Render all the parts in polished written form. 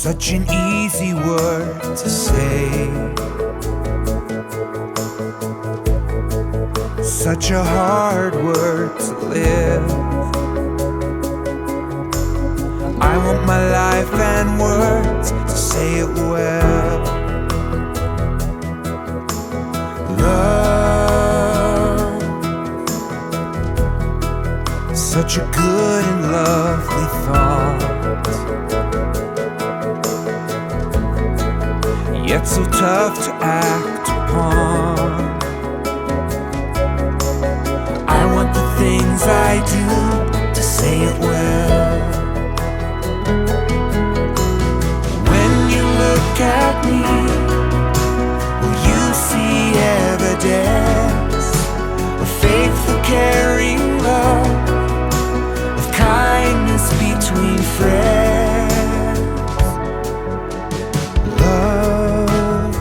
Such an easy word to say, such a hard word to live. I want my life and words to say it well. Love, such a good and lovely thought, yet so tough to act upon. I want the things I do to say it well. When you look at me, will you see evidence of faithful, caring love, of kindness between friends? Love,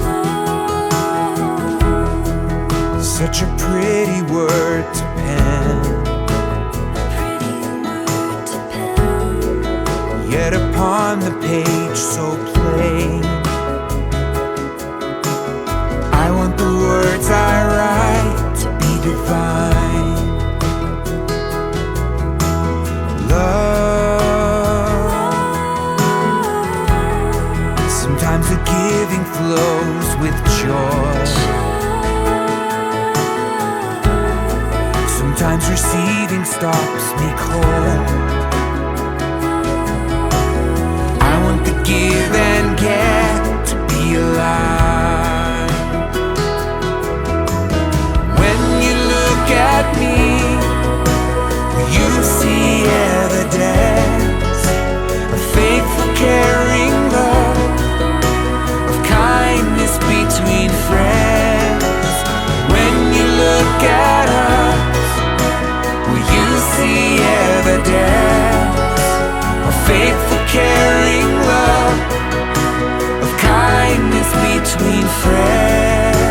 such a pretty word to pen, yet upon the page so plain. I want the words I write to be divine. Love, sometimes the giving flows with joy, sometimes receiving stops me cold. I want the give and get to be alive. When you look at me, will you see evidence of faithful, caring love, of kindness between friends? When you look at us, will you see evidence of faithful, caring love, of kindness between friends?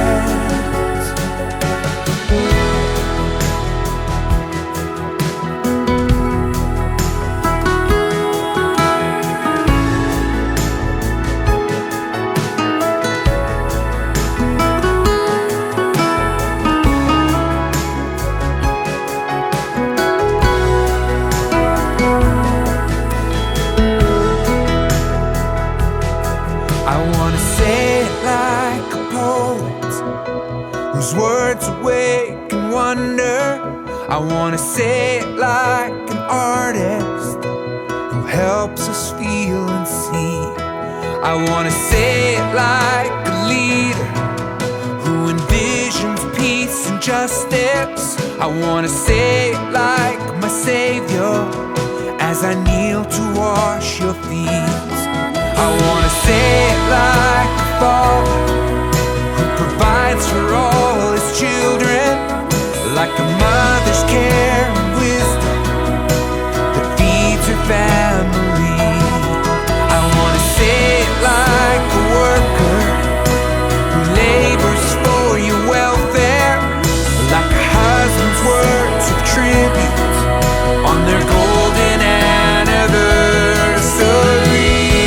I wanna say it like a poet whose words awaken wonder. I wanna say it like an artist who helps us feel and see. I wanna say it like a leader who envisions peace and justice. I wanna say it like my Savior as I kneel to wash your feet. I wanna say it like a father who provides for all his children, like a mother's care and wisdom that feeds her family. I wanna say it like a worker who labors for your welfare, like a husband's words of tribute on their golden anniversary.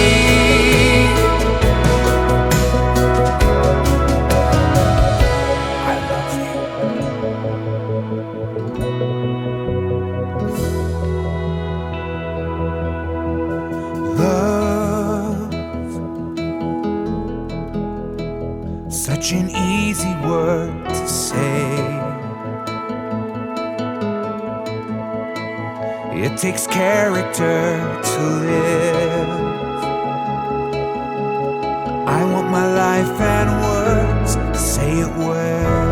Such an easy word to say. It takes character to live. I want my life and words to say it well.